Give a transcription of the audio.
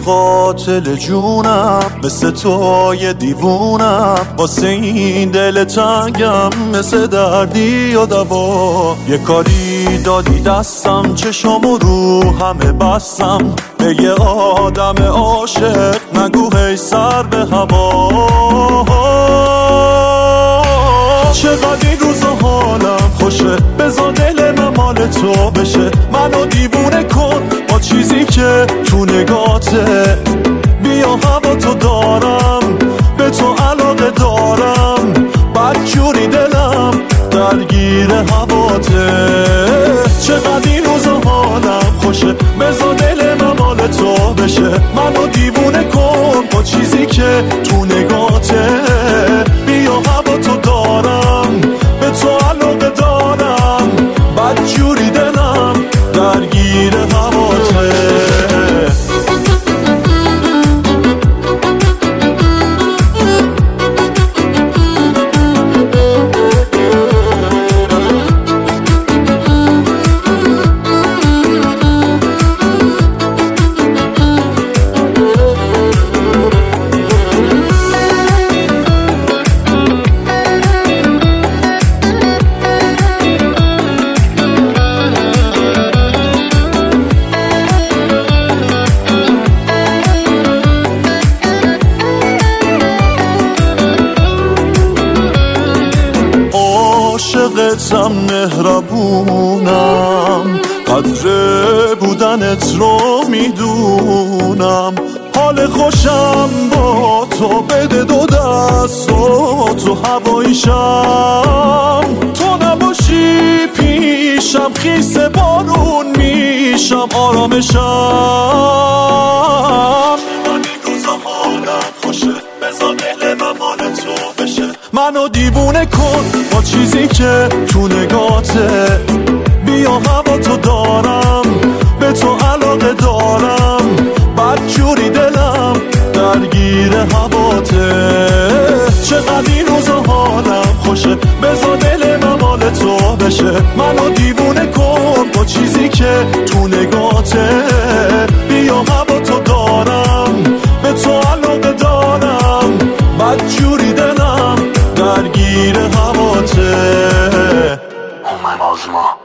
قاتل جونم، مثل تو یه دیوونم، واسه این دل تنگم مثل دردی و دوا. یه کاری دادی دستم، چشامو رو همه بستم، به یه آدم عاشق نگو هی سر به هوا. چقدر این روزا حالم خوشه، بذار دل من مال تو بشه. منو دیوونه کن با چیزی که تو نگاته، بیا هوا تو دارم، به تو علاقه دارم، بدجوری دلم درگیر هواته. چقدر این روزا حالم خوشه، بذار دل من مال تو بشه. منو دیوونه کن با چیزی که تو نگاته، بیا هوا تو دارم، به تو علاقه دارم، بدجوری دلم درگیر هواته. عاشقتم، مهربونم، قدر بودنت رو میدونم، حال خوشم با تو بده دو دست و تو هواییشم. تو نباشی پیشم خیس بارون میشم، آرامشم. من این روزا حالم خوشه، بذار دل من مال تو بشه. منو دیوونه کن با چیزی که تو نگاته، بیا هوا تو دارم، به تو علاقه دارم، بدجوری دلم درگیر هواته. چقدر این روزا حالم خوشه، بذار دل من مال تو بشه. منو دیوونه کن با چیزی که تو نگاته، بیا هوا تو دارم، به تو علاقه دارم، بدجوری دلم درگیر هواته. اومد آزما